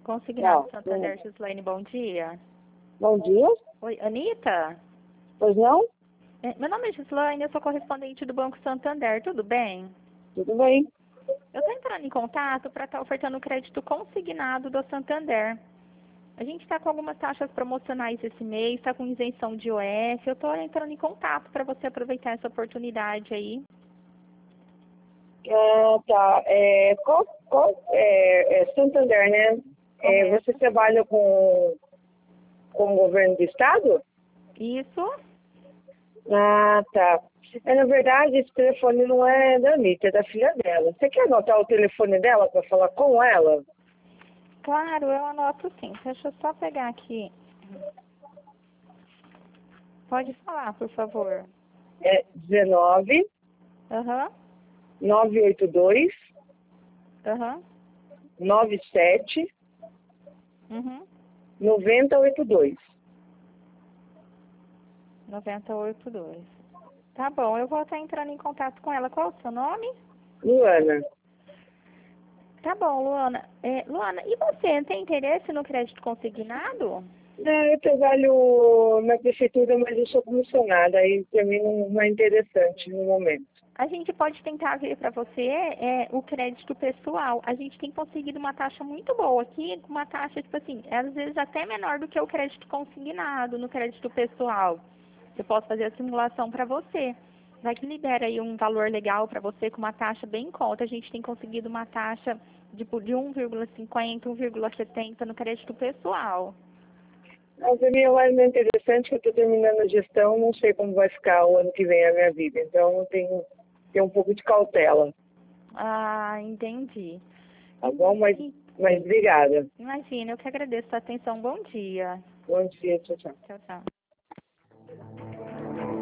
Consignado Não, Santander, Gislaine, bom dia. bom dia. Oi, Anitta? Pois não? Meu nome é Gislaine, eu sou correspondente do Banco Santander, tudo bem? Tudo bem. Eu estou entrando em contato para estar ofertando o crédito consignado do Santander. A gente está com algumas taxas promocionais esse mês, está com isenção de IOF. Eu estou entrando em contato para você aproveitar essa oportunidade aí. Ah, tá. É Santander, né? Correto? Você trabalha com o governo do estado? Isso? Ah, tá. Na verdade, esse telefone não é da Anitta, é da filha dela. Você quer anotar o telefone dela para falar com ela? Claro, eu anoto sim. Deixa eu só pegar aqui. Pode falar, por favor. É 19 Aham, 982 aham, 97 uhum. 9082. 982. Tá bom, eu vou estar entrando em contato com ela. Qual é o seu nome? Luana. Tá bom, Luana. Luana, e você tem interesse no crédito consignado? Eu trabalho na prefeitura, mas eu sou comissionada, aí para mim não é interessante no momento. A gente pode tentar ver para você o crédito pessoal. A gente tem conseguido uma taxa muito boa aqui, uma taxa, tipo assim, às vezes até menor do que o crédito consignado no crédito pessoal. Eu posso fazer a simulação para você. Vai que libera aí um valor legal para você com uma taxa bem em conta. A gente tem conseguido uma taxa de 1,50, 1,70 no crédito pessoal. Mas para mim é mais interessante que eu estou terminando a gestão, não sei como vai ficar o ano que vem a minha vida, então eu tenho que ter um pouco de cautela, Ah, entendi. tá bom? Mas obrigada. Imagina, eu que agradeço a atenção. Bom dia. Bom dia, tchau, tchau. Tchau, tchau.